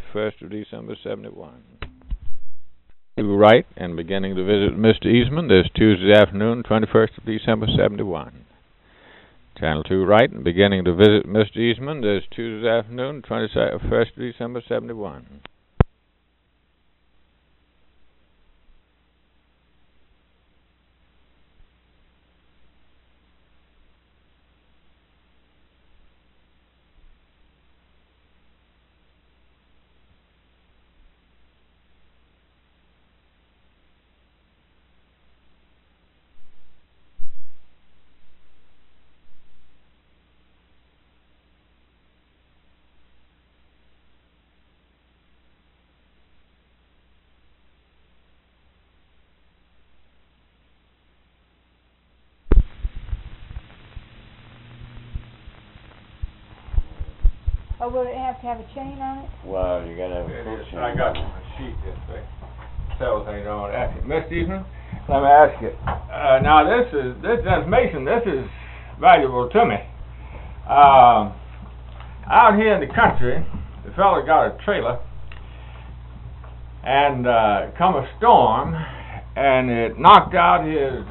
1st of December 71. Right, and beginning to visit Mr. Eastman this Tuesday afternoon, 21st of December 71. Channel 2 right, and beginning to visit Mr. Eastman this Tuesday afternoon, 21st of December 71. Oh, will it have to have a chain on it? Well, you gotta have a full chain. I got a sheet this way. Several things I want to ask you. Mr. Eastman, let me ask you. Now, this information, this is valuable to me. Out here in the country, the fellow got a trailer, and come a storm, and it knocked out his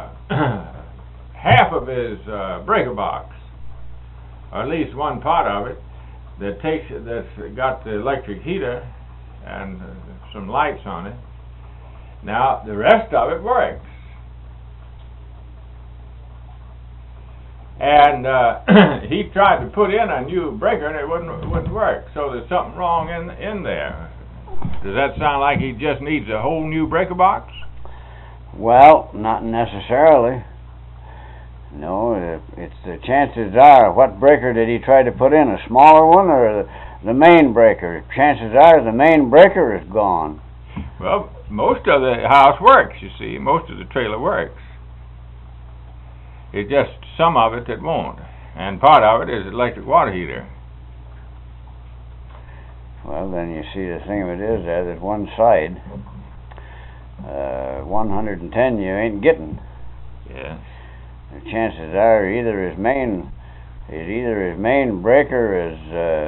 half of his breaker box, or at least one part of it. That's got the electric heater and some lights on it. Now the rest of it works, and he tried to put in a new breaker and it wouldn't work. So there's something wrong in there. Does that sound like he just needs a whole new breaker box? Well, not necessarily. No, it's the chances are, what breaker did he try to put in? A smaller one or the main breaker? Chances are the main breaker is gone. Well, most of the house works, you see. Most of the trailer works. It's just some of it that won't. And part of it is electric water heater. Well, then you see the thing of it is that one side, 110 you ain't getting. Yeah. The chances are either his main breaker is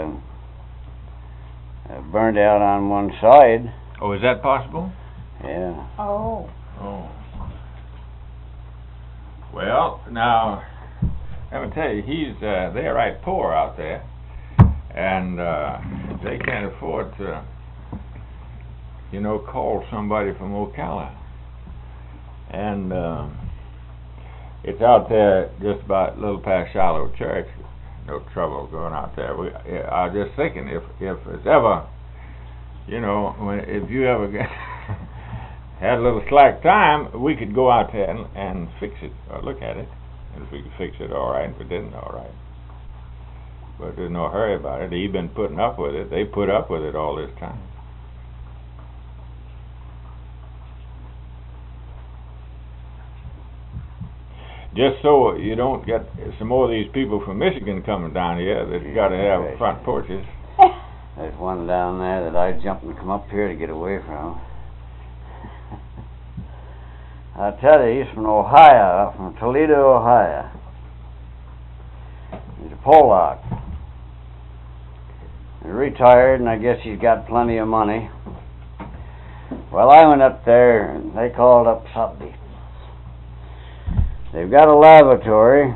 burned out on one side. Oh, is that possible? Yeah. Oh. Well, now let me tell you, they're right poor out there, and they can't afford to, call somebody from Ocala, and it's out there just about a little past Shiloh Church. No trouble going out there. I was just thinking, if it's ever, if you ever had a little slack time, we could go out there and fix it, or look at it. And if we could fix it, all right. If it didn't, all right. But there's no hurry about it. They've been putting up with it. They put up with it all this time. Just so you don't get some more of these people from Michigan coming down here that got to have front porches. There's one down there that I jumped and come up here to get away from. I tell you, he's from Ohio, from Toledo, Ohio. He's a Pollock. He's retired, and I guess he's got plenty of money. Well, I went up there, and they called up somebody. They've got a lavatory,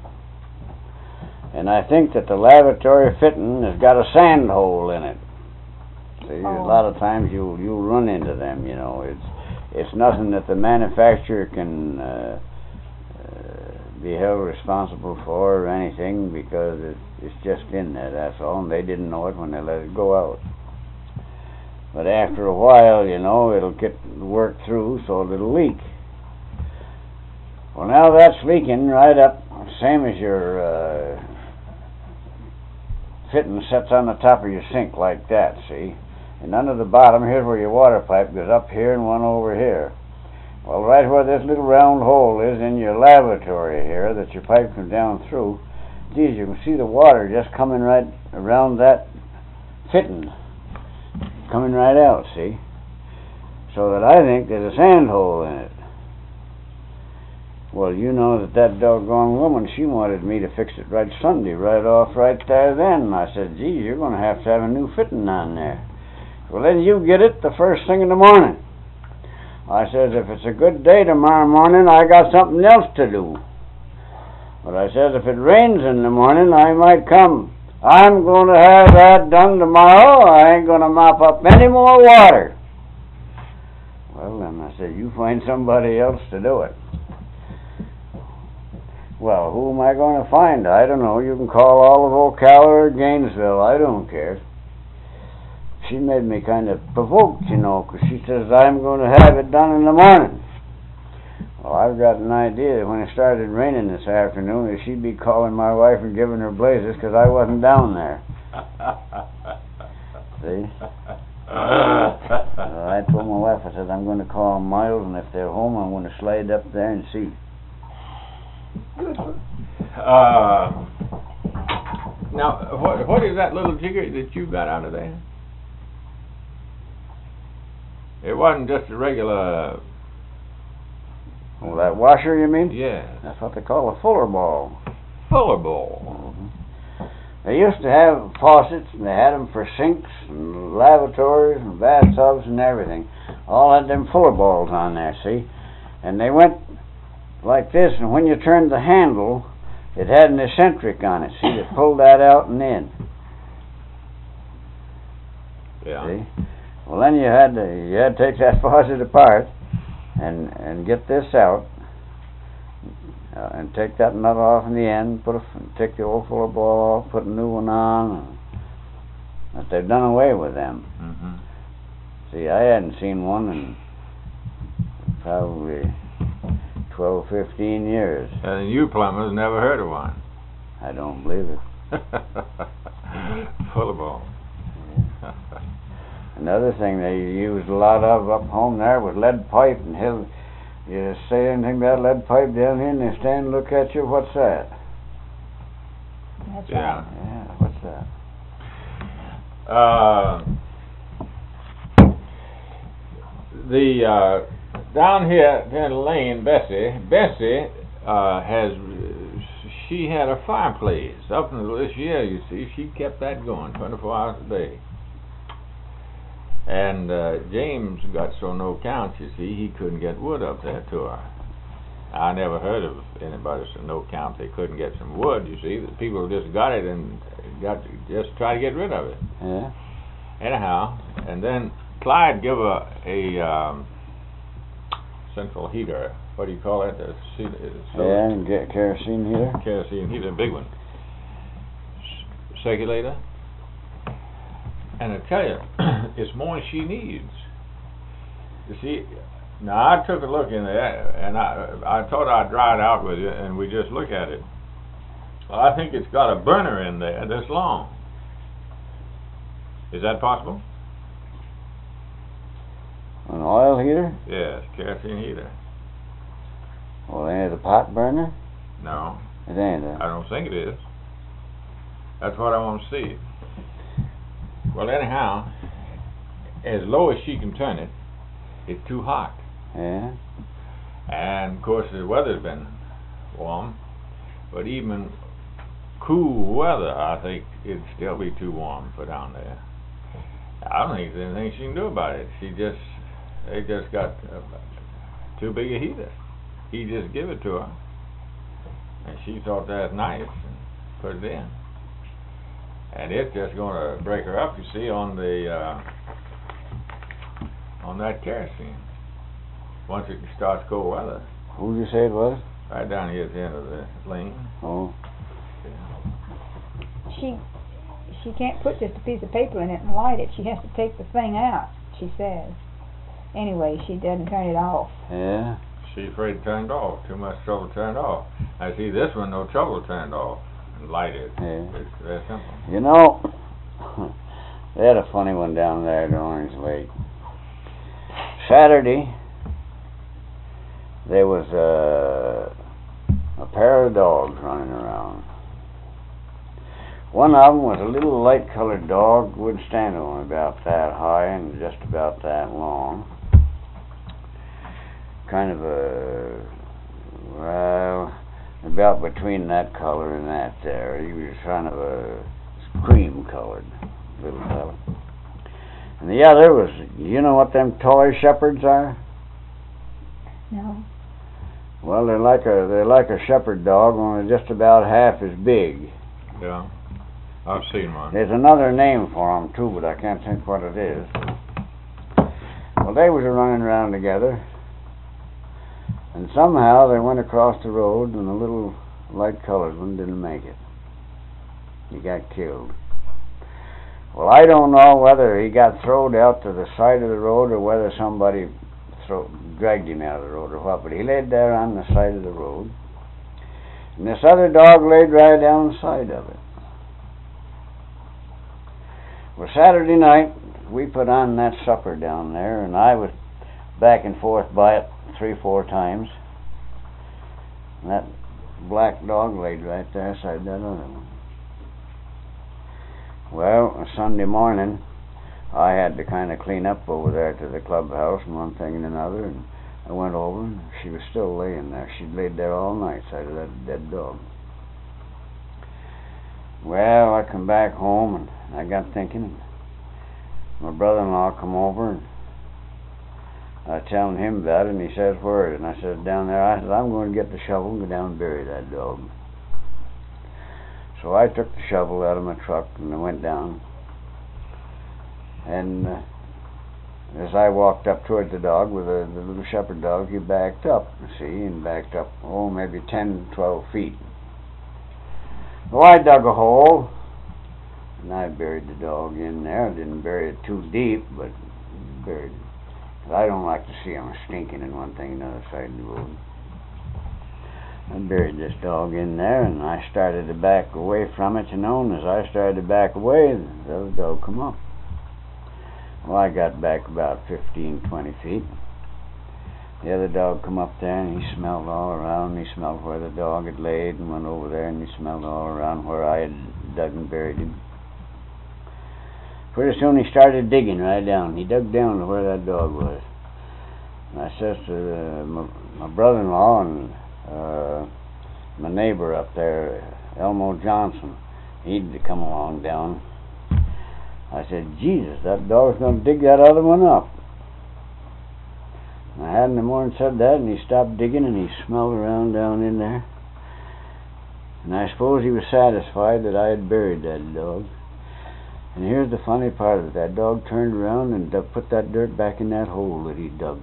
and I think that the lavatory fitting has got a sand hole in it. See, a lot of times you'll run into them. It's nothing that the manufacturer can be held responsible for or anything, because it's just in there. That's all, and they didn't know it when they let it go out. But after a while, it'll get worked through, so it'll leak. Well, now that's leaking right up, same as your fitting sets on the top of your sink like that, see? And under the bottom, here's where your water pipe goes up here and one over here. Well, right where this little round hole is in your lavatory here that your pipe comes down through, geez, you can see the water just coming right around that fitting, coming right out, see? So that I think there's a sand hole in it. Well, that doggone woman, she wanted me to fix it right Sunday, right off right there then. I said, gee, you're going to have a new fitting on there. Well, then you get it the first thing in the morning. I says, if it's a good day tomorrow morning, I got something else to do. But I says, if it rains in the morning, I might come. I'm going to have that done tomorrow. I ain't going to mop up any more water. Well, then I said, you find somebody else to do it. Well, who am I going to find? I don't know. You can call all of Ocala or Gainesville. I don't care. She made me kind of provoked, you know, 'cause she says, I'm going to have it done in the morning. Well, I've got an idea that when it started raining this afternoon, that she'd be calling my wife and giving her blazes 'cause I wasn't down there. See? I told my wife, I said, I'm going to call Miles, and if they're home, I'm going to slide up there and see. Now, what is that little jigger that you got out of there? It wasn't just a regular... Oh, that washer, you mean? Yeah. That's what they call a Fuller ball. Fuller ball. They used to have faucets, and they had them for sinks and lavatories and bathtubs and everything. All had them Fuller balls on there, see? And they went like this, and when you turned the handle, it had an eccentric on it, see? That pulled that out and in. Yeah. See? Well, then you had to take that faucet apart and get this out, and take that nut off in the end, take the old Fuller ball off, put a new one on. But they've done away with them. Mm-hmm. See, I hadn't seen one in probably 12, 15 years. And you plumbers never heard of one. I don't believe it. Fuller ball. Another thing they used a lot of up home there was lead pipe, and you say anything about lead pipe down here, and they stand and look at you. What's that? That's Yeah. right. Yeah, what's that? Down here in the lane, Bessie she had a fireplace up until this year. You see, she kept that going 24 hours a day. And James got so no count, you see, he couldn't get wood up there to her. I never heard of anybody so no count they couldn't get some wood, you see. The people just got it and just try to get rid of it. Yeah. Anyhow, and then Clyde gave her a central heater. What do you call it? Yeah, and get kerosene heater. Kerosene heater, a big one. Circulator. And I tell you, it's more than she needs. You see, now I took a look in there, and I thought I'd dry it out with you, and we just look at it. Well, I think it's got a burner in there this long. Is that possible? An oil heater? Yes, kerosene heater. Well, ain't it a pot burner? No, It ain't I don't think it is. That's what I want to see. Well, anyhow, as low as she can turn it, it's too hot. Yeah. And of course the weather's been warm, but even cool weather, I think it'd still be too warm for down there. I don't think there's anything she can do about it. They just got too big a heater. He just give it to her, and she thought that's nice and put it in. And it's just going to break her up, you see, on that kerosene. Once it starts cold weather. Who'd you say it was? Right down here at the end of the lane. Oh. She can't put just a piece of paper in it and light it. She has to take the thing out, she says. Anyway, she doesn't turn it off. Yeah. She's afraid to turn it off. Too much trouble to turn it off. I see this one, no trouble to turn it off and light it. Yeah. It's very simple. You know, they had a funny one down there at Orange Lake. Saturday, there was a pair of dogs running around. One of them was a little light-colored dog, would stand on about that high and just about that long. Kind of about between that color and that there. He was kind of a cream-colored little fellow. And the other was, you know what them toy shepherds are? No. Well, they're like a shepherd dog, only just about half as big. Yeah, I've seen one. There's another name for them too, but I can't think what it is. Well, they was running around together, and somehow they went across the road, and the little light-colored one didn't make it. He got killed. Well, I don't know whether he got thrown out to the side of the road or whether somebody dragged him out of the road or what, but he laid there on the side of the road, and this other dog laid right down the side of it. Well, Saturday night, we put on that supper down there, and I was back and forth by it 3-4 times, and that black dog laid right there beside that other one. Well, Sunday morning, I had to kind of clean up over there to the clubhouse and one thing and another, and I went over, and she was still laying there. She'd laid there all night side of that dead dog. Well, I come back home, and I got thinking. My brother-in-law come over, and I telling him about it, and he says, "Where?" And I said, "Down there." I said, "I'm going to get the shovel and go down and bury that dog." So I took the shovel out of my truck, and I went down. And as I walked up towards the dog with the little shepherd dog, he backed up, and backed up, maybe 10-12 feet. So I dug a hole, and I buried the dog in there. I didn't bury it too deep, but buried it. I don't like to see him stinking in one thing and another side of the road. I buried this dog in there, and I started to back away from it, and as I started to back away, the other dog come up. Well, I got back about 15-20 feet. The other dog come up there, and he smelled all around. He smelled where the dog had laid, and went over there, and he smelled all around where I had dug and buried him. Pretty soon he started digging right down. He dug down to where that dog was. And I says to my brother-in-law and my neighbor up there, Elmo Johnson, he'd come along down. I said, "Jesus, that dog's going to dig that other one up." And I hadn't more than said that, and he stopped digging, and he smelled around down in there. And I suppose he was satisfied that I had buried that dog. And here's the funny part of it. That dog turned around and put that dirt back in that hole that he dug.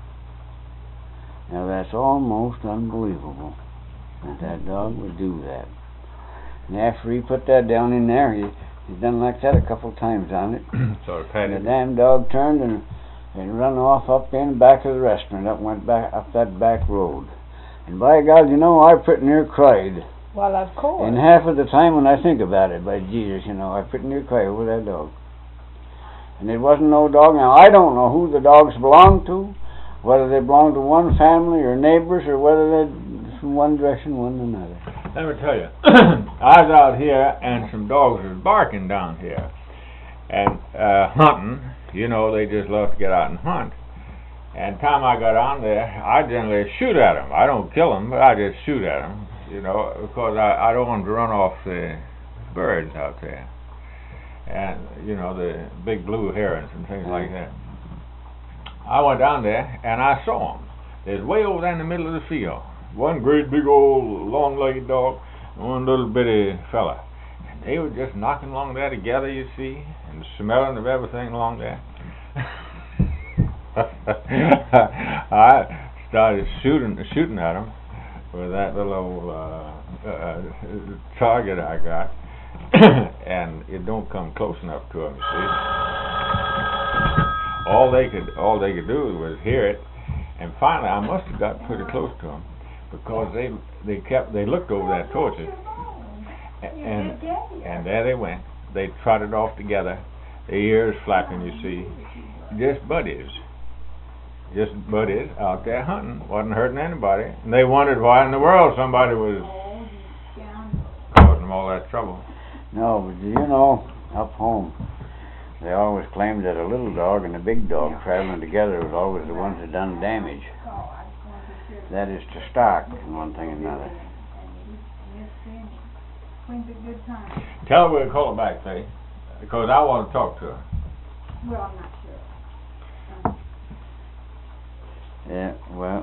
Now that's almost unbelievable that that dog would do that. And after he put that down in there, he's done like that a couple times on it. So and the damn dog turned and run off up in the back of the restaurant, went back up that back road. And by God, I pretty near cried. Well, of course. And half of the time when I think about it, by Jesus, I pretty near cry over that dog. And it wasn't no dog. Now, I don't know who the dogs belong to, whether they belong to one family or neighbors, or whether they're from one direction, one another. Let me tell you, I was out here, and some dogs was barking down here. And hunting, they just love to get out and hunt. And time I got on there, I generally shoot at them. I don't kill them, but I just shoot at them. Because I don't want to run off the birds out there. And, the big blue herons and things like that. I went down there, and I saw them. They're way over there in the middle of the field. One great big old long-legged dog, and one little bitty fella. And they were just knocking along there together, you see, and smelling of everything along there. I started shooting at them with that little target I got, and it don't come close enough to them. You see, all they could do was hear it, and finally I must have got pretty close to them because they looked over there towards it, and there they went. They trotted off together, their ears flapping. You see, just buddies. Just buddies out there hunting, wasn't hurting anybody. And they wondered why in the world somebody was causing them all that trouble. No, but up home, they always claimed that a little dog and a big dog traveling together was always the ones that done damage. That is to stock and one thing and another. Tell her we'll call her back, Faye, because I want to talk to her. Well, I'm not sure. Yeah, well,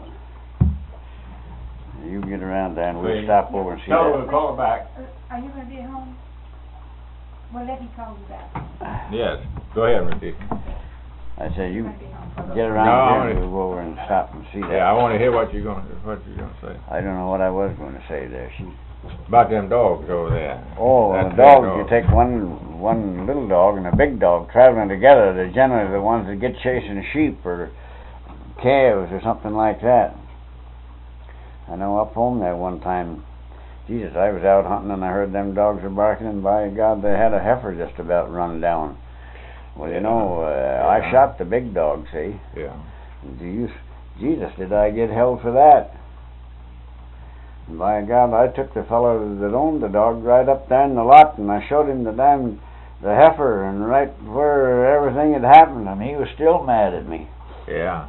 you get around there and we'll Wait. stop over and see Tell her that. we'll call her back. Are you gonna be at home? Well, let me call you back. Yes, go ahead, Ricky. I said, you Gonna be home. get No, around I here wanna- and we'll go over and stop and see that. Yeah, I wanna hear what you're gonna say. I don't know what I was going to say there. About them dogs over there. Oh, That's the their dogs, you take one little dog and a big dog traveling together. They're generally the ones that get chasing sheep or calves or something like that. I know up home there one time, Jesus, I was out hunting and I heard them dogs were barking, and by God, they had a heifer just about run down. Well, you know, I shot the big dog, see? Yeah. Jesus, did I get held for that? And by God, I took the fellow that owned the dog right up there in the lot, and I showed him the heifer, and right where everything had happened, and he was still mad at me. Yeah.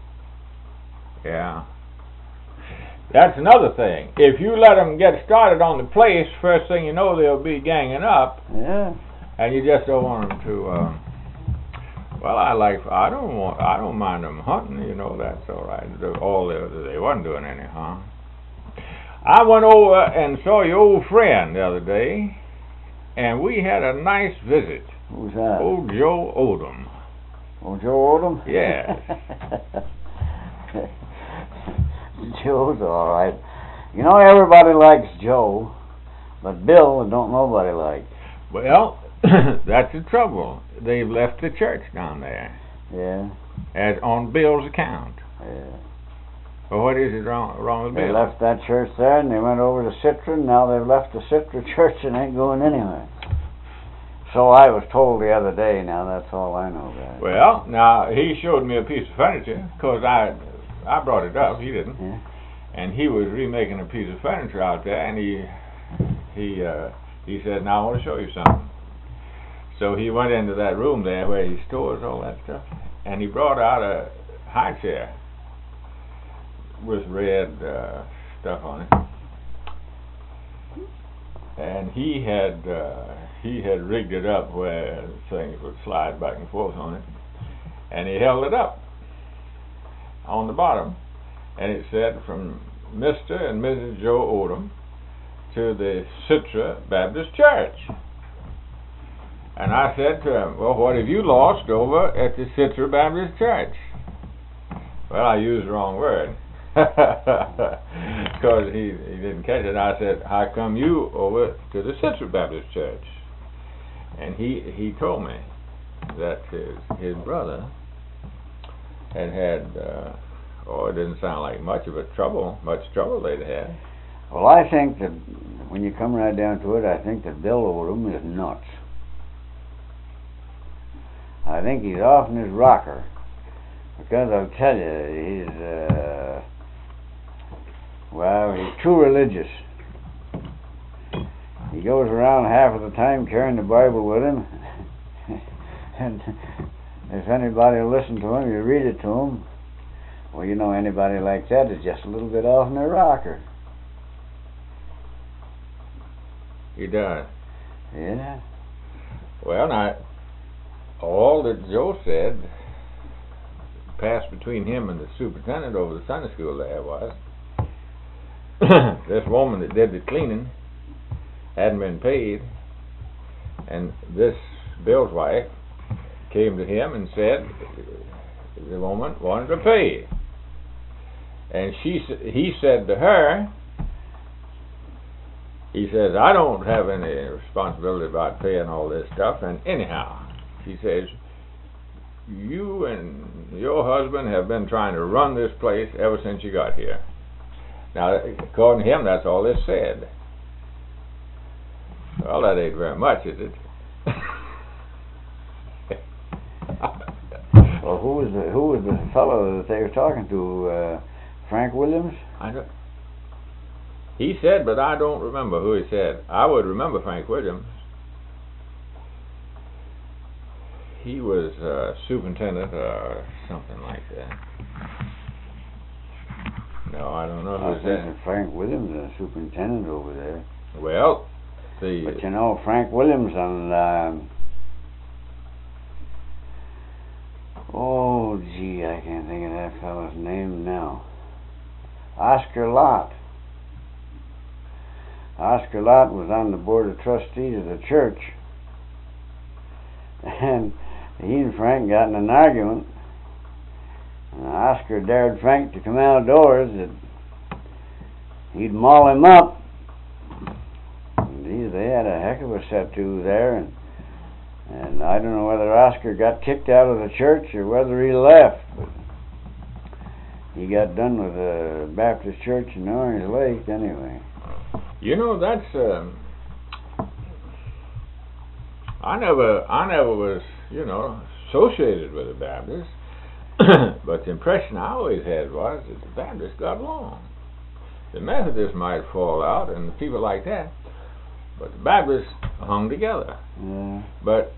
Yeah. That's another thing. If you let them get started on the place, first thing you know, they'll be ganging up. Yeah. And you just don't want them to. Well, I don't mind them hunting. You know, that's all right. They wasn't doing any harm. I went over and saw your old friend the other day, and we had a nice visit. Who's that? Old Joe Odom. Oh, Joe Odom? Yes. Joe's all right. You know, everybody likes Joe, but Bill don't nobody like. Well, that's the trouble. They've left the church down there. Yeah. As on Bill's account. Yeah. Well, what is it wrong with They Bill? left that church there and they went over to Citra, and now they've left the Citra church and ain't going anywhere. So I was told the other day. Now that's all I know about it. Well, now he showed me a piece of furniture, because I brought it up. He didn't. Yeah. And he was remaking a piece of furniture out there, and he said, "Now I want to show you something." So he went into that room there where he stores all that stuff, and he brought out a high chair with red stuff on it, and he had rigged it up where the things would slide back and forth on it, and he held it up on the bottom, and it said, "From Mr. and Mrs. Joe Odom to the Citra Baptist Church." And I said to him, "Well, what have you lost over at the Citra Baptist Church?" Well, I used the wrong word, because he didn't catch it. I said, "How come you over to the Citra Baptist Church?" And he told me that his brother had it didn't sound like much trouble they'd had. Well, I think that when you come right down to it, I think that Bill Odom is nuts. I think he's off in his rocker, because I'll tell you, he's too religious. He goes around half of the time carrying the Bible with him, and if anybody will listen to him, you read it to him. Well, you know, anybody like that is just a little bit off in their rocker. He does. Yeah. Well, now, all that Joe said passed between him and the superintendent over the Sunday school there was, this woman that did the cleaning hadn't been paid, and this Bill's wife came to him and said the woman wanted to pay. And he said to her, he says, "I don't have any responsibility about paying all this stuff, and anyhow," he says, "you and your husband have been trying to run this place ever since you got here." Now, according to him, that's all this said. Well, that ain't very much, is it? Well, who was the fellow that they were talking to? Frank Williams? He said, but I don't remember who he said. I would remember Frank Williams. He was superintendent or something like that. No, I don't know who I said. think Frank Williams is a superintendent over there. Well, but you know, Frank Williams and that fellow's name now? Oscar Lott. Oscar Lott was on the board of trustees of the church. And he and Frank got in an argument. And Oscar dared Frank to come outdoors that he'd maul him up. And they had a heck of a set-to there, and I don't know whether Oscar got kicked out of the church or whether he left, but he got done with the Baptist church in Orange Lake anyway. You know, that's I never was, associated with the Baptists, but the impression I always had was that the Baptists got along. The Methodists might fall out and the people like that, but the Baptists hung together. Yeah. But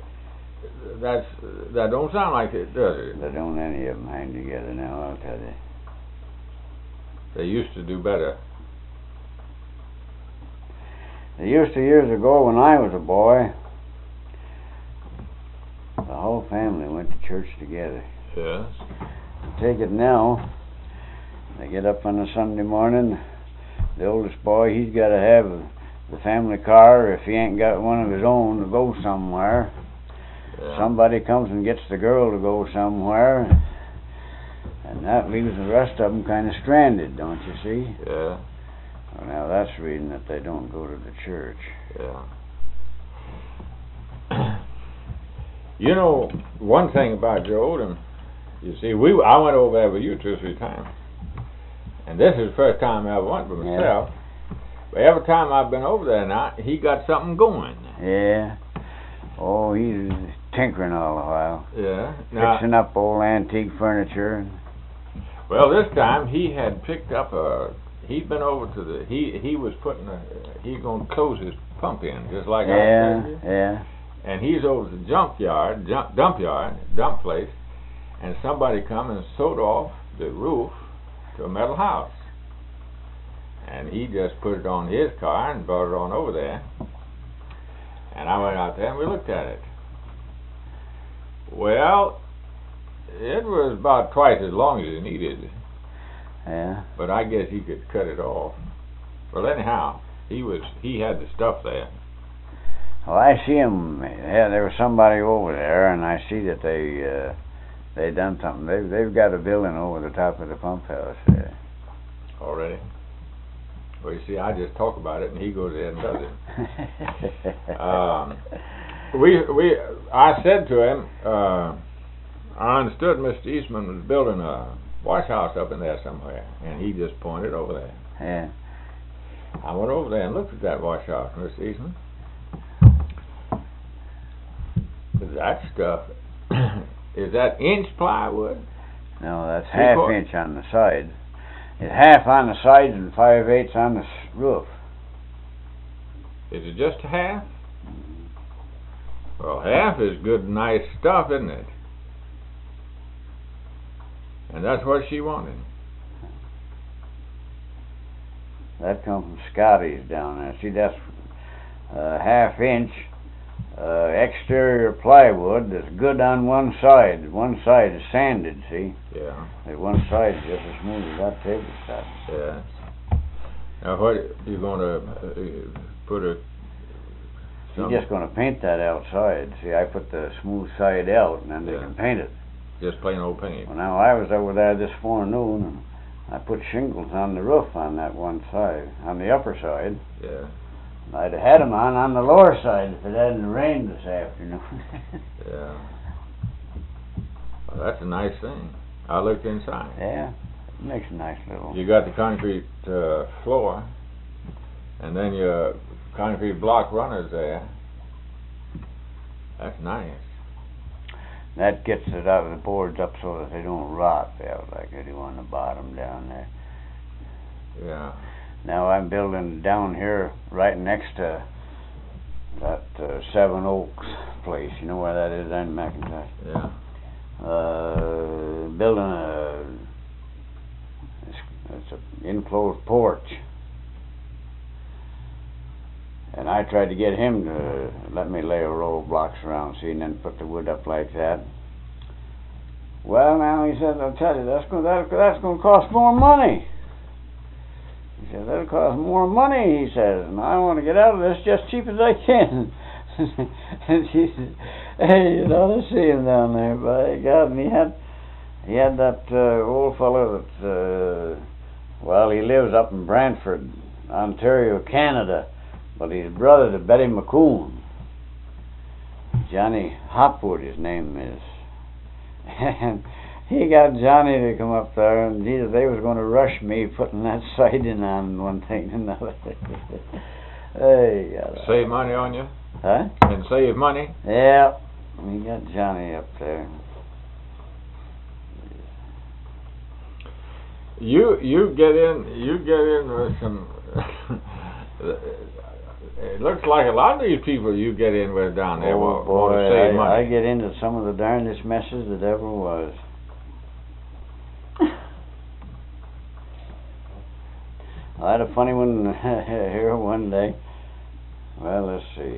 that don't sound like it, does it? They don't any of them hang together now, I'll tell you. They used to do better. They used to years ago when I was a boy. The whole family went to church together. Yes. Take it now. They get up on a Sunday morning. The oldest boy, he's got to have the family car. If he ain't got one of his own to go somewhere, somebody comes and gets the girl to go somewhere, and that leaves the rest of them kind of stranded, don't you see? Yeah. Well, now that's reading that they don't go to the church. Yeah. You know, one thing about Joe Odom, you see, I went over there with you 2 or 3 times, and this is the first time I ever went by myself. Yeah. But every time I've been over there now, he got something going. Yeah. Oh, he's tinkering all the while. Yeah. Now, fixing up old antique furniture. Well, this time he had picked up he'd been over to the, he was putting he's going to close his pump in, just like I said. Yeah. And he's over the dump place, and somebody come and sewed off the roof to a metal house. And he just put it on his car and brought it on over there. And I went out there and we looked at it. Well, it was about twice as long as it needed. Yeah. But I guess he could cut it off. Well, anyhow, he had the stuff there. Well, I see him. Yeah, there was somebody over there, and I see that they done something. They've got a building over the top of the pump house there. Already? Well, you see, I just talk about it, and he goes ahead and does it. I said to him, I understood Mr. Eastman was building a wash house up in there somewhere, and he just pointed over there. Yeah. I went over there and looked at that wash house, Mr. Eastman. That stuff, is that inch plywood? No, that's half inch on the sides. It's half on the sides and 5/8 on the roof. Is it just half? Well, half is good, nice stuff, isn't it? And that's what she wanted. That comes from Scotty's down there. See, that's half inch exterior plywood that's good on one side. One side is sanded, see? Yeah. And one side is just as smooth as that tabletop. Yes. Now, what you going to put a... You're just going to paint that outside. See, I put the smooth side out, and then they can paint it. Just plain old paint. Well, now, I was over there this forenoon, and I put shingles on the roof on that one side, on the upper side. Yeah. I'd have had them on the lower side if it hadn't rained this afternoon. Yeah. Well, that's a nice thing. I looked inside. Yeah, it makes a nice little... You got the concrete floor, and then your concrete block runners there. That's nice. That gets it out of the boards up so that they don't rot out like they do on the bottom down there. Yeah. Now I'm building down here right next to that Seven Oaks place. You know where that is down in McIntosh? Yeah. Building it's an enclosed porch. And I tried to get him to let me lay a row of blocks around, see, and then put the wood up like that. Well, now, he said, I'll tell you, that's going to cost more money. He said, that'll cost more money, he says, and I want to get out of this just cheap as I can. And she said, hey, you ought to see him down there, by God. And he had that old fellow that, well, he lives up in Brantford, Ontario, Canada, but he's brother to Betty McCoon. Johnny Hopwood, his name is. And he got Johnny to come up there, and Jesus, they was going to rush me putting that siding on one thing and another. Hey, save money on you? Huh? And save money? Yeah, we got Johnny up there. You get in with some. It looks like a lot of these people you get in with down there want to save money. I get into some of the darndest messes that ever was. I had a funny one here one day. Well, let's see.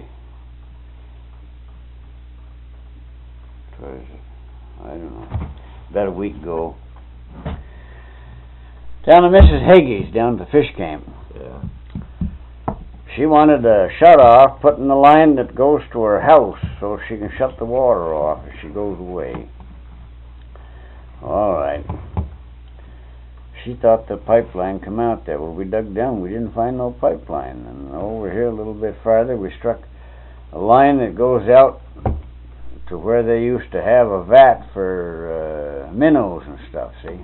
What was it? I don't know. About a week ago. Down to Mrs. Hagee's, down at the fish camp. Yeah. She wanted a shut-off put in the line that goes to her house so she can shut the water off if she goes away. All right. She thought the pipeline come out there. Well, we dug down. We didn't find no pipeline. And over here a little bit farther, we struck a line that goes out to where they used to have a vat for minnows and stuff, see?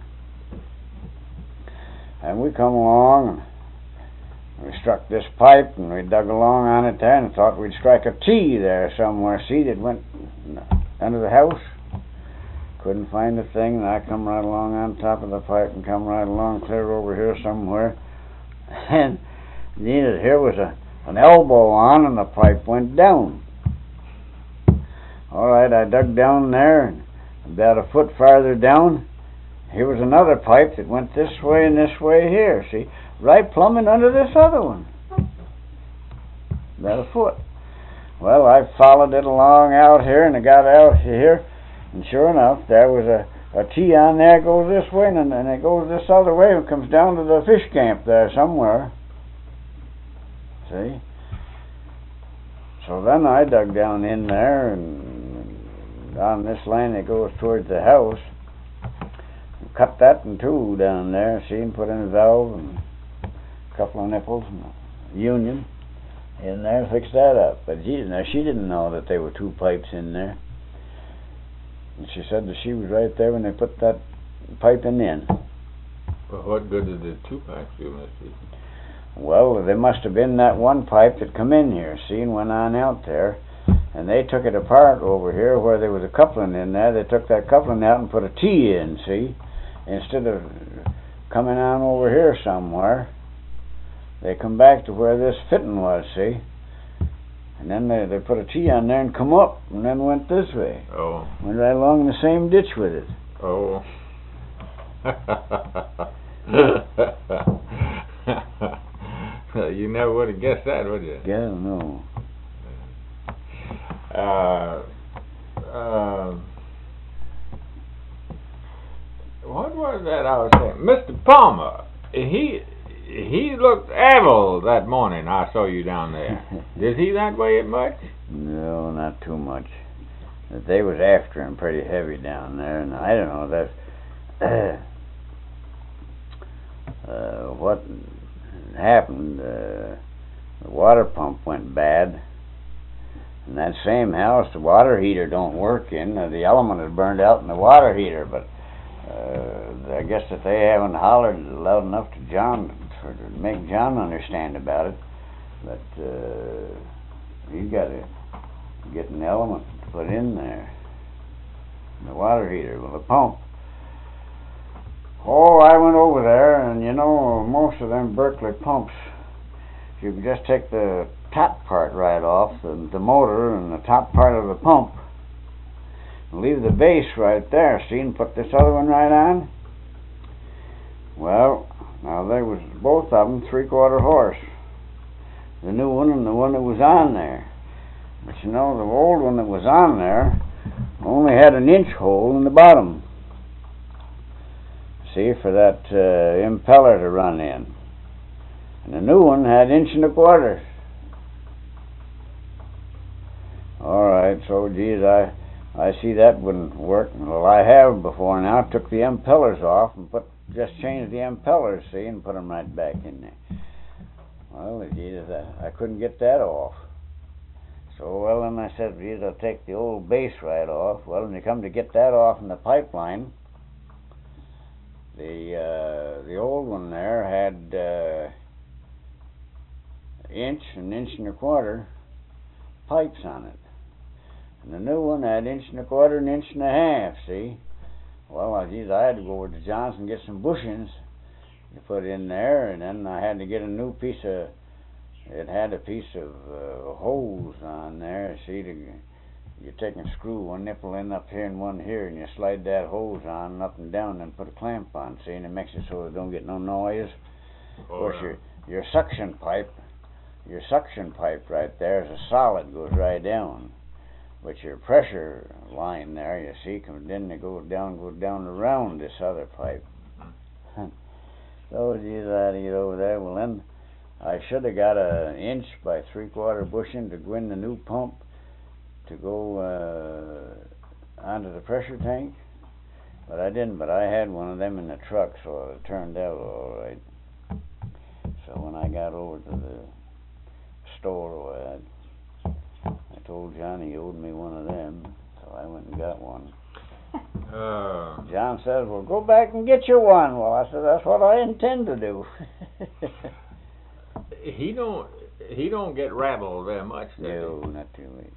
And we come along, and we struck this pipe, and we dug along on it there, and thought we'd strike a T there somewhere. See, that went under the house. Couldn't find a thing, and I come right along on top of the pipe and come right along clear over here somewhere. And here was an elbow on, and the pipe went down. All right, I dug down there, and about a foot farther down, here was another pipe that went this way and this way here, see? Right plumbing under this other one. About a foot. Well, I followed it along out here, and I got out here, and sure enough, there was a T on there, goes this way, and it goes this other way, and comes down to the fish camp there somewhere. See? So then I dug down in there, and on this line that goes towards the house, cut that in two down there, see, and put in a valve and a couple of nipples and a union in there, fixed that up. But now she didn't know that there were two pipes in there. And she said that she was right there when they put that pipe in. Well, what good did the two pipes do, Mr.? Well, there must have been that one pipe that come in here, see, and went on out there. And they took it apart over here where there was a coupling in there. They took that coupling out and put a T in, see? Instead of coming on over here somewhere, they come back to where this fitting was, see? And then they put a T on there and come up, and then went this way. Oh. Went right along the same ditch with it. Oh. You never would have guessed that, would you? Yeah, no. What was that I was saying? Mr. Palmer, he looked evil that morning I saw you down there. Did he that way much? No, not too much. They was after him pretty heavy down there, and I don't know that what happened. The water pump went bad. In that same house, the water heater don't work in. The element is burned out in the water heater, but I guess that they haven't hollered loud enough to John to make John understand about it. But you got to get an element to put in there. The water heater, well, the pump. Oh, I went over there, and you know, most of them Berkeley pumps, you can just take the top part right off, the motor and the top part of the pump, and leave the base right there, see, and put this other one right on. Well, now there was both of them 3/4 horse, the new one and the one that was on there. But you know, the old one that was on there only had an inch hole in the bottom. see, for that impeller to run in. And the new one had 1.25 inches. All right, so geez, I see that wouldn't work. Well, I have before now. Took the impellers off and just changed the impellers, see, and put them right back in there. Well, geez, I couldn't get that off. So, well, then I said, geez, I'll take the old base right off. Well, when you come to get that off in the pipeline, the old one there had 1 and 1.25 inch pipes on it. And the new one had 1.25 and 1.5 inches, see? Well, geez, I had to go over to Johnson and get some bushings to put in there, and then I had to get a new piece of, it had a piece of hose on there, see, you take and screw one nipple in up here and one here, and you slide that hose on up and down and put a clamp on, see, and it makes it so it don't get no noise. Of course, your suction pipe right there is a solid, goes right down. But your pressure line there, you see, comes in, they go down around this other pipe. So, geez, I had to get over there. Well, then I should have got 1 inch by 3/4 bushing to go in the new pump to go onto the pressure tank. But I didn't, but I had one of them in the truck, so it turned out all right. So when I got over to the store, I told Johnny he owed me one of them, so I went and got one. John says, well, go back and get you one. Well, I said, that's what I intend to do. He don't get rattled very much, does No, not too much.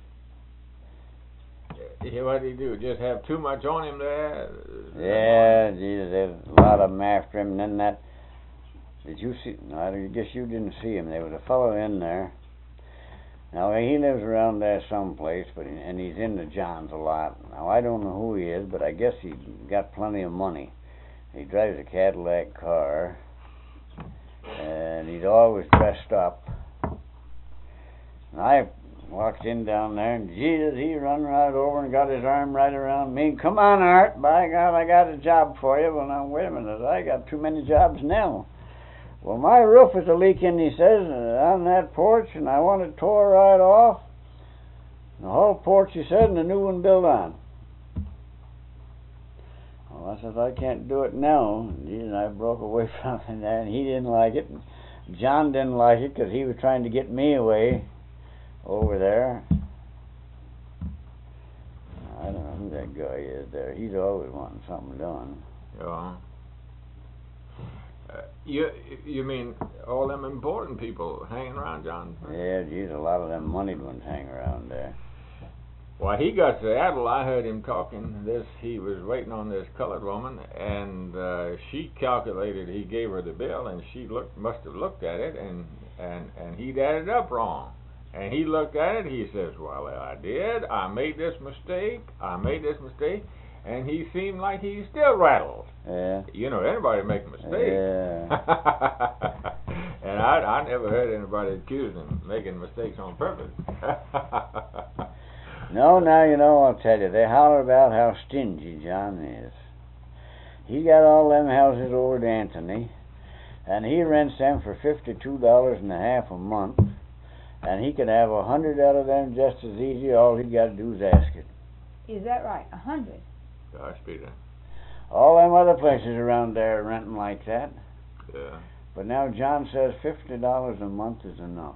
What did he do? Just have too much on him there? Yeah, Jesus, there's a lot of them after him. And then did you see? No, I guess you didn't see him. There was a fellow in there. Now, he lives around there someplace, and he's into John's a lot. Now, I don't know who he is, but I guess he's got plenty of money. He drives a Cadillac car, and he's always dressed up. And I walked in down there, and Jesus, he run right over and got his arm right around me. Come on, Art, by God, I got a job for you. Well, now, wait a minute, I got too many jobs now. Well, my roof is a leaking, he says, on that porch, and I want it tore right off. The whole porch, he said, and a new one built on. Well, I said, I can't do it now. And I broke away from him there, and he didn't like it. And John didn't like it because he was trying to get me away over there. I don't know who that guy is there. He's always wanting something done. Yeah. You mean all them important people hanging around John? Yeah, geez, a lot of them moneyed ones hang around there. Well, he got to Adel. I heard him talking. He was waiting on this colored woman, and she calculated. He gave her the bill, and she must have looked at it, and he'd added up wrong. And he looked at it. He says, "Well, I did. I made this mistake. And he seemed like he's still rattled. Yeah. You know, anybody make a mistake. Yeah. And I never heard anybody accuse him of making mistakes on purpose. No, now, you know, I'll tell you, they holler about how stingy John is. He got all them houses over to Anthony, and he rents them for $52.50 a month, and he could have 100 out of them just as easy. All he got to do is ask it. Is that right? 100? Gosh, Peter. All them other places around there are renting like that. Yeah. But now John says $50 a month is enough.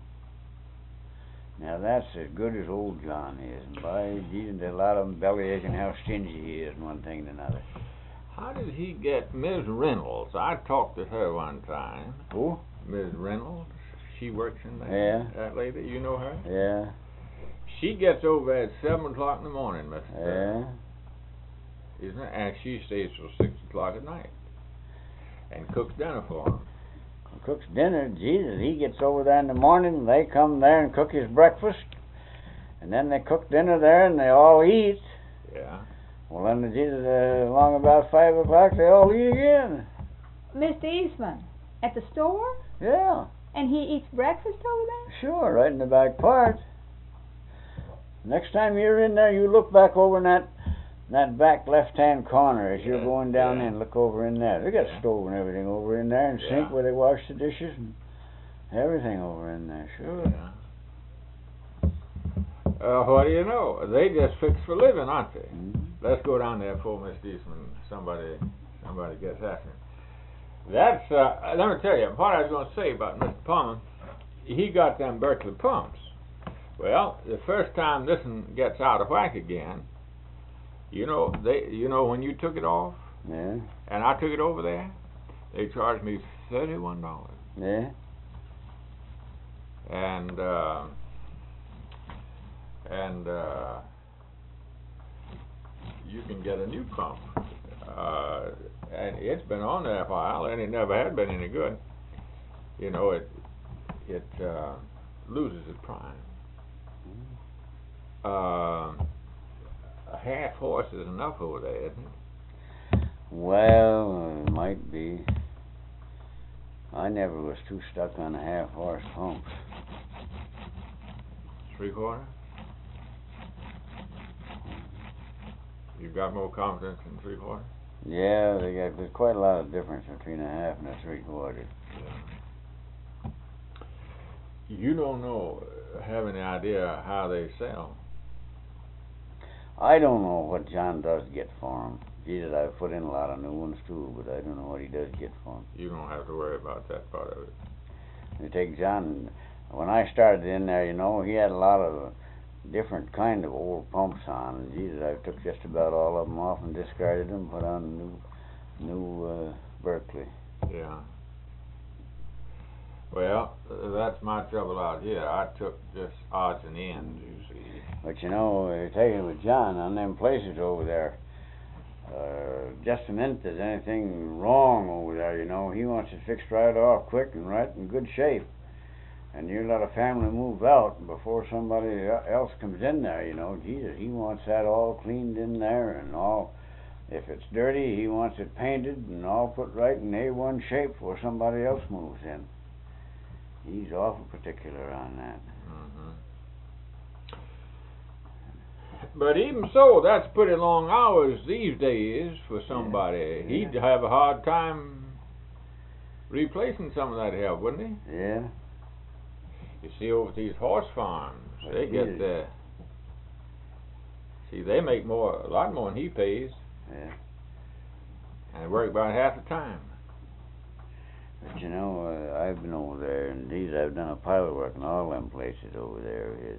Now that's as good as old John is. And by Jesus, a lot of them bellyaching how stingy he is and one thing and another. How did he get Ms. Reynolds? I talked to her one time. Who? Ms. Reynolds. She works in there. Yeah. That lady, you know her? Yeah. She gets over at 7 o'clock in the morning, Mr. Yeah. Isn't it? And she stays till 6 o'clock at night. And cooks dinner for him. Cooks dinner, Jesus, he gets over there in the morning, and they come there and cook his breakfast, and then they cook dinner there, and they all eat. Yeah. Well, then, Jesus, along about 5 o'clock, they all eat again. Mr. Eastman, at the store? Yeah. And he eats breakfast over there? Sure, right in the back part. Next time you're in there, you look back over in that In that back left-hand corner, as you're Yeah, going down yeah. in, look over in there. They got Yeah. stove and everything over in there, and Yeah. sink where they wash the dishes, and everything over in there. Sure. Yeah. What do you know? They just fix for living, aren't they? Mhm. Let's go down there before Mr. Eastman, somebody gets after him. That's, let me tell you, what I was going to say about Mr. Palmer, he got them Berkeley pumps. Well, the first time this one gets out of whack again, you know, when you took it off, Yeah. and I took it over there, they charged me $31. Yeah. And you can get a new pump. And it's been on there a while, and it never had been any good. You know, it loses its prime. A half horse is enough over there, isn't it? Well, it might be. I never was too stuck on a half-horse pumps. 3/4? You've got more confidence in 3/4? Yeah, there's quite a lot of difference between a half and a 3/4. Yeah. You don't know, have any idea how they sell? I don't know what John does get for them. Jesus, I've put in a lot of new ones too, but I don't know what he does get for them. You don't have to worry about that part of it. You take John, when I started in there, you know, he had a lot of different kind of old pumps on. And Jesus, I took just about all of them off and discarded them, put on new Berkeley. Yeah. Well, that's my trouble out here. I took just odds and ends, you see. But you know, I tell you with John, on them places over there, just the minute there's anything wrong over there, you know, he wants it fixed right off quick and right in good shape. And you let a family move out before somebody else comes in there, you know. Jesus, he wants that all cleaned in there and all. If it's dirty, he wants it painted and all put right in A1 shape before somebody else moves in. He's awful particular on that. Mm-hmm. But even so, that's pretty long hours these days for somebody. Yeah. He'd have a hard time replacing some of that help, wouldn't he? Yeah. You see, over at these horse farms, they get the. See, they make a lot more than he pays. Yeah. And they work about half the time. But you know, I've been over there, and I've done a pile of work in all them places over there.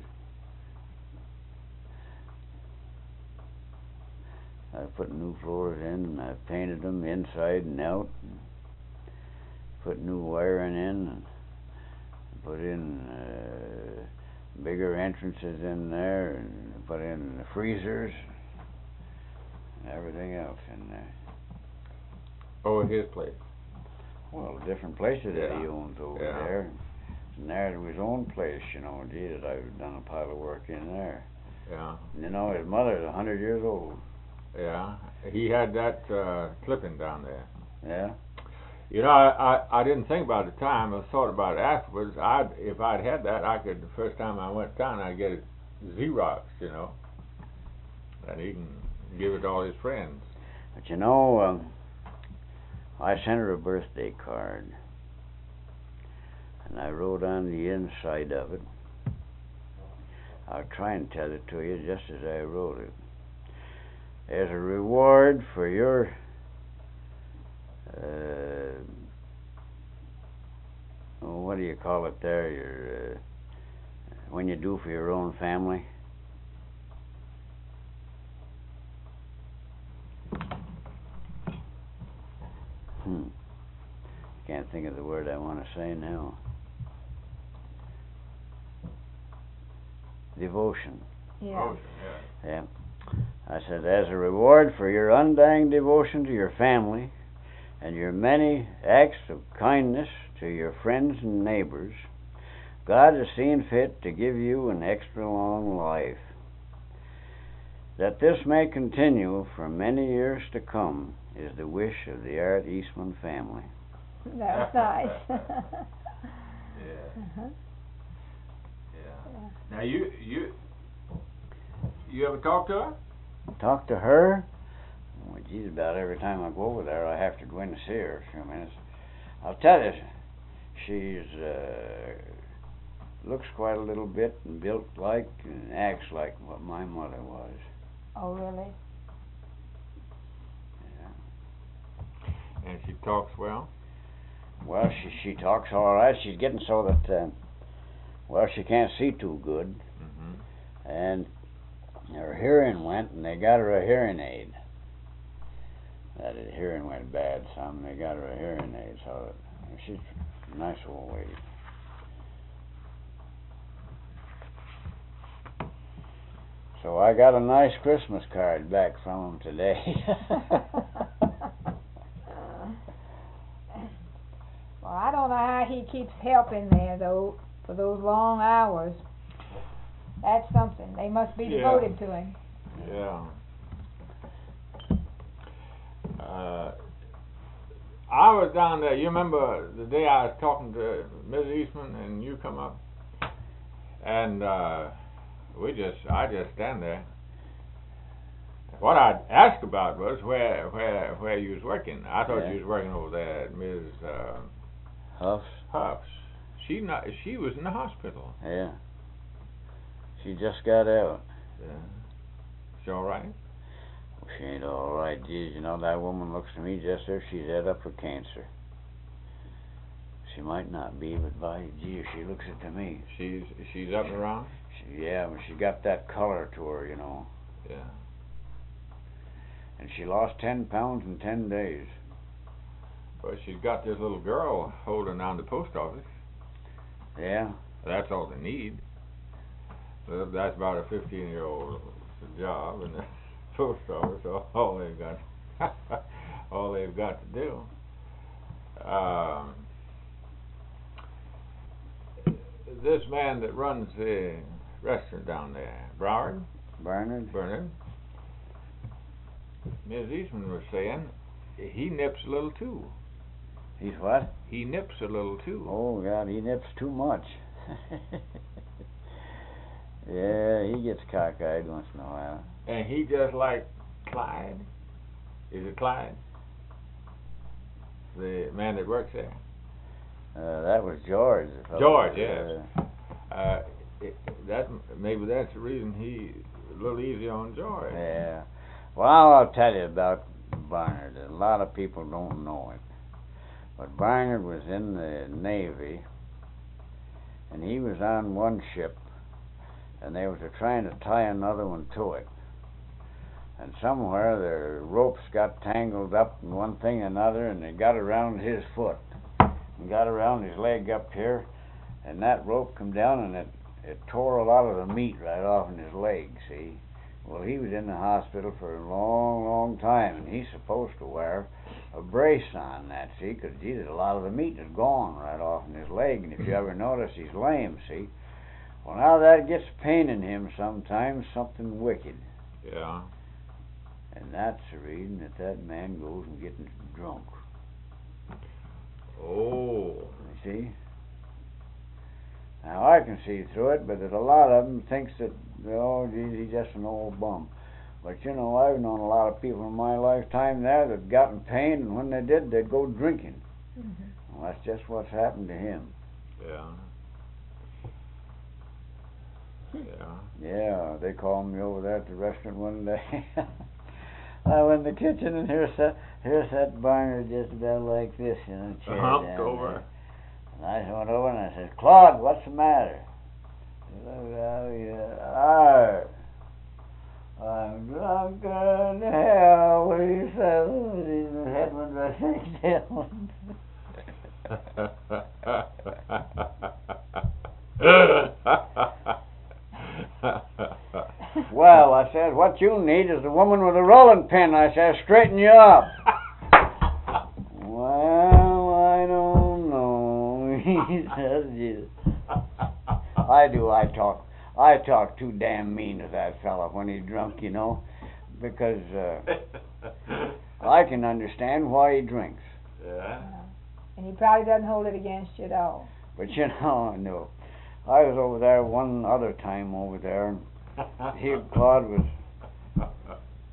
I've put new floors in, and I've painted them inside and out, and put new wiring in, and put in bigger entrances in there, and put in the freezers, and everything else in there. Oh, at his place. Well, different places that Yeah. he owns over Yeah. there. And there to his own place, you know. Jesus, I've done a pile of work in there. Yeah. And you know, his mother's 100 years old. Yeah. He had that clipping down there. Yeah. You know, I didn't think about it at the time. I thought about it afterwards. If I'd had that, the first time I went down, I'd get it Xerox, you know. And he can give it to all his friends. But you know, I sent her a birthday card. And I wrote on the inside of it. I'll try and tell it to you just as I wrote it. As a reward for your what do you call it there? Your when you do for your own family. Can't think of the word I want to say now. Devotion. Yeah. Oh, yeah. Yeah. I said, as a reward for your undying devotion to your family and your many acts of kindness to your friends and neighbors, God has seen fit to give you an extra long life. That this may continue for many years to come is the wish of the Art Eastman family. That was nice. Yeah. Uh-huh. Yeah. Yeah. Now you ever talk to her? Talk to her? Well, geez, about every time I go over there, I have to go in to see her a few minutes. I'll tell you, she's, looks quite a little bit and built like and acts like what my mother was. Oh, really? Yeah. And she talks well? Well, she talks all right. She's getting so that, well, she can't see too good. Mm-hmm. And her hearing went, and they got her a hearing aid. That hearing went bad some. They got her a hearing aid, so she's a nice old lady. So I got a nice Christmas card back from him today. Well, I don't know how he keeps helping there, though, for those long hours. That's something. They must be devoted to him. Yeah. I was down there. You remember the day I was talking to Mrs. Eastman and you come up, and I just stand there. What I'd ask about was where you was working. I thought you was working over there at Ms. Huff's. She was in the hospital. Yeah. She just got out. Yeah. She all right? Well, she ain't all right, geez. You know, that woman looks to me just as if she's head up for cancer. She might not be, but by gee, she looks it to me. She's up and around? Yeah, but she got that color to her, you know. Yeah. And she lost 10 pounds in 10 days. But she's got this little girl holding down the post office. Yeah. That's all they need. That's about a 15-year-old job in the post office. All they've got to do. This man that runs the restaurant down there, Bernard? Ms. Eastman was saying he nips a little too. He's what? He nips a little too. Oh, God, he nips too much. Yeah, he gets cockeyed once in a while. And he just like Clyde. Is it Clyde? The man that works there? That was George. George, yes. Maybe that's the reason he's a little easy on George. Yeah. Well, I'll tell you about Barnard. A lot of people don't know it. But Barnard was in the Navy, and he was on one ship, and they was trying to tie another one to it. And somewhere the ropes got tangled up in one thing and another, and they got around his foot and got around his leg up here, and that rope come down and it tore a lot of the meat right off in his leg, see. Well, he was in the hospital for a long, long time, and he's supposed to wear a brace on that, see, because, gee, a lot of the meat is gone right off in his leg, and if you ever notice, he's lame, see. Well, now that gets paining him sometimes, something wicked. Yeah. And that's the reason that man goes and gets drunk. Oh. You see? Now, I can see through it, but there's a lot of them thinks that, oh, geez, he's just an old bum. But, you know, I've known a lot of people in my lifetime there that got in pain, and when they did, they'd go drinking. Mm-hmm. Well, that's just what's happened to him. Yeah. Yeah. Yeah, they called me over there at the restaurant one day. I went in the kitchen, and here's that Barnard just about like this, you know, chair Humped down over. there. And I went over and I said, Claude, what's the matter? He said, I'm drunk in hell, he said. His head went right down. Well, I said, what you need is a woman with a rolling pin. I said, straighten you up. Well, I don't know. He says, yes. I talk too damn mean to that fella when he's drunk, you know, because I can understand why he drinks. Yeah. And he probably doesn't hold it against you at all. But you know, no. I was over there one other time over there, and he, Claude, was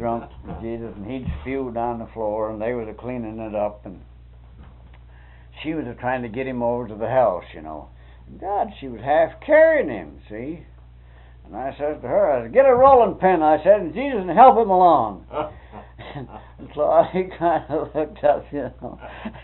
drunk, Jesus, and he'd spew down the floor, and they was a cleaning it up, and she was a trying to get him over to the house, you know. God, she was half carrying him, see? And I says to her, I said, get a rolling pin, I said, and Jesus, and help him along. And Claude, he kind of looked up, you know.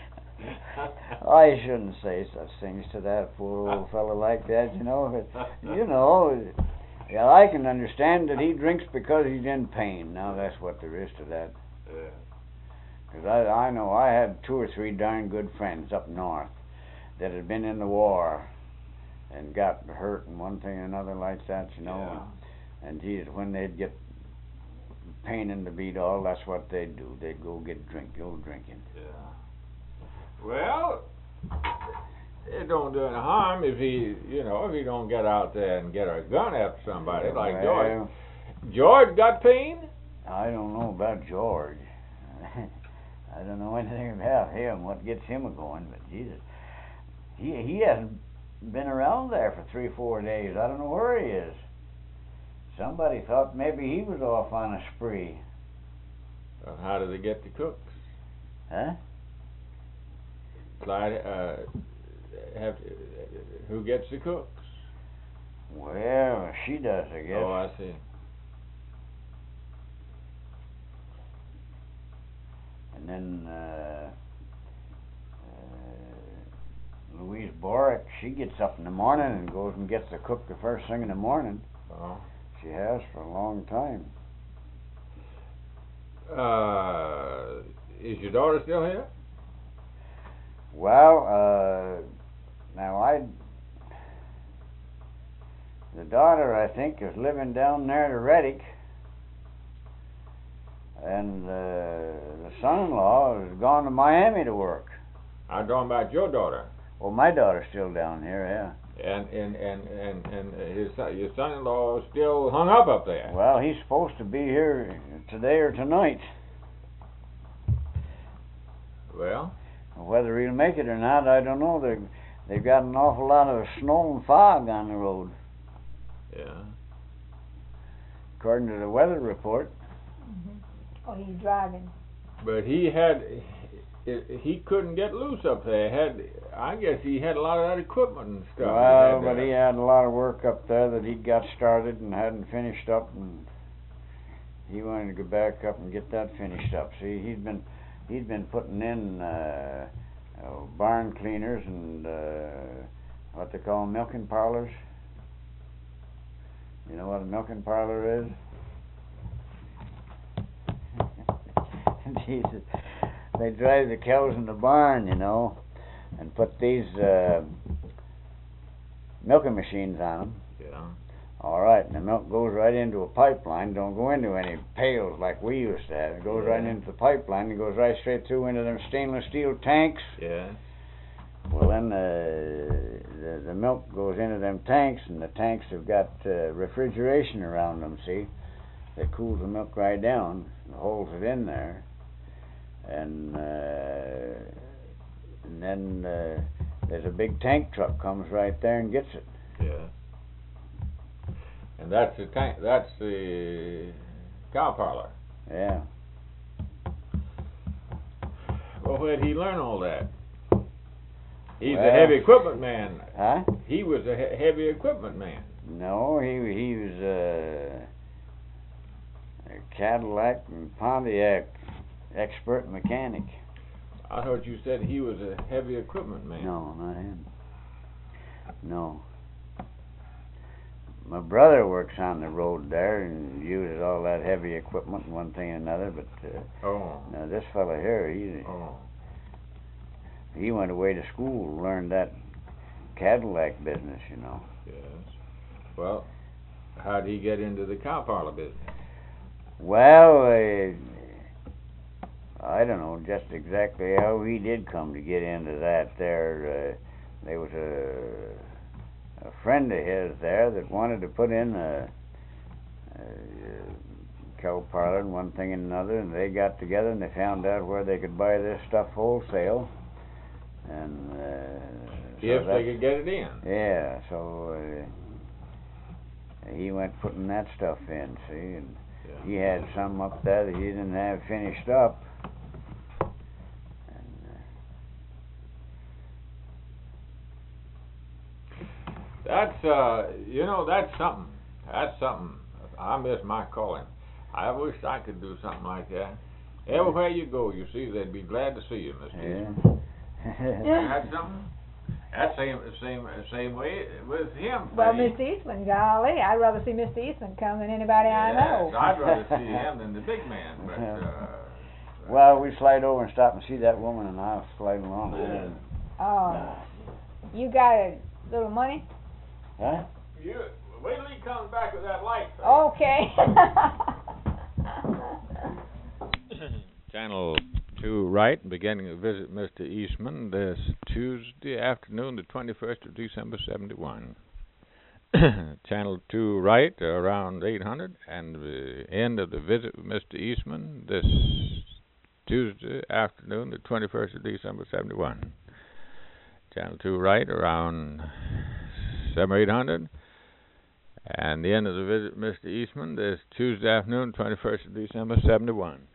I shouldn't say such things to that poor old fellow like that, you know. But, you know, yeah, I can understand that he drinks because he's in pain. Now, that's what there is to that. Yeah. Because I know I had 2 or 3 darn good friends up north that had been in the war and got hurt and one thing and another like that, you know. Yeah. And geez, when they'd get pain in the beat all, that's what they'd do. They'd go drinking. Yeah. Well, it don't do any harm if he, you know, if he don't get out there and get a gun after somebody like Well, George. George got pain? I don't know about George. I don't know anything about him, what gets him a-going, but Jesus, he hasn't been around there for 3 or 4 days. I don't know where he is. Somebody thought maybe he was off on a spree. Well, how do they get the cooks? Huh? Clyde, who gets the cooks? Well, she does, I guess. Oh, I see. And then Louise Borick, she gets up in the morning and goes and gets the cook the first thing in the morning. Oh. She has for a long time. Is your daughter still here? Well, now the daughter, I think, is living down there to Reddick, and the son-in-law has gone to Miami to work. I'm talking about your daughter. Well, my daughter's still down here, yeah. And your son-in-law is still hung up there. Well, he's supposed to be here today or tonight. Well, whether he'll make it or not, I don't know. They've got an awful lot of snow and fog on the road. Yeah. According to the weather report. Mm-hmm. Oh, he's driving. But he couldn't get loose up there. I guess he had a lot of that equipment and stuff. Well, but he had a lot of work up there that he'd got started and hadn't finished up, and he wanted to go back up and get that finished up. See, he'd been putting in barn cleaners and what they call milking parlors. You know what a milking parlor is? Jesus. They drive the cows in the barn, you know, and put these milking machines on them. Yeah. All right, and the milk goes right into a pipeline. Don't go into any pails like we used to have. It goes right into the pipeline. It goes right straight through into them stainless steel tanks. Yeah. Well, then the milk goes into them tanks, and the tanks have got refrigeration around them, see? That cools the milk right down and holds it in there. And then there's a big tank truck comes right there and gets it. Yeah. And that's the tank. That's the cow parlor. Yeah. Well, where'd he learn all that? He's Well, a heavy equipment man. Huh? He was a heavy equipment man. No, he was a Cadillac and Pontiac expert mechanic. I heard you said he was a heavy equipment man. No, not him. No. My brother works on the road there and uses all that heavy equipment and one thing and another, but now this fella here, he went away to school, learned that Cadillac business, you know. Yes. Well, how'd he get into the cow parlor business? Well, I don't know just exactly how he did come to get into that there. There was a friend of his there that wanted to put in a cow parlor and one thing and another, and they got together and they found out where they could buy this stuff wholesale. And if they could get it in. Yeah, so he went putting that stuff in, see, and he had some up there that he didn't have finished up. That's, you know, that's something. That's something. I miss my calling. I wish I could do something like that. Everywhere you go, you see, they'd be glad to see you, Mr. Eastman. That's something. That's same way with him. Well, see. Mr. Eastman, golly, I'd rather see Mr. Eastman come than anybody I know. Yes, I'd rather see him than the big man, but, well, we slide over and stop and see that woman, and I'll slide along. Oh, you got a little money? Huh? You wait till he comes back with that light. Okay. Channel 2 right, beginning to visit Mr. Eastman this Tuesday afternoon, the 21st of December, 71. Channel 2 right, around 800, and the end of the visit with Mr. Eastman this Tuesday afternoon, the 21st of December, 71. Channel 2 right, around 700, and the end of the visit with Mr. Eastman this Tuesday afternoon, 21st of December, 71.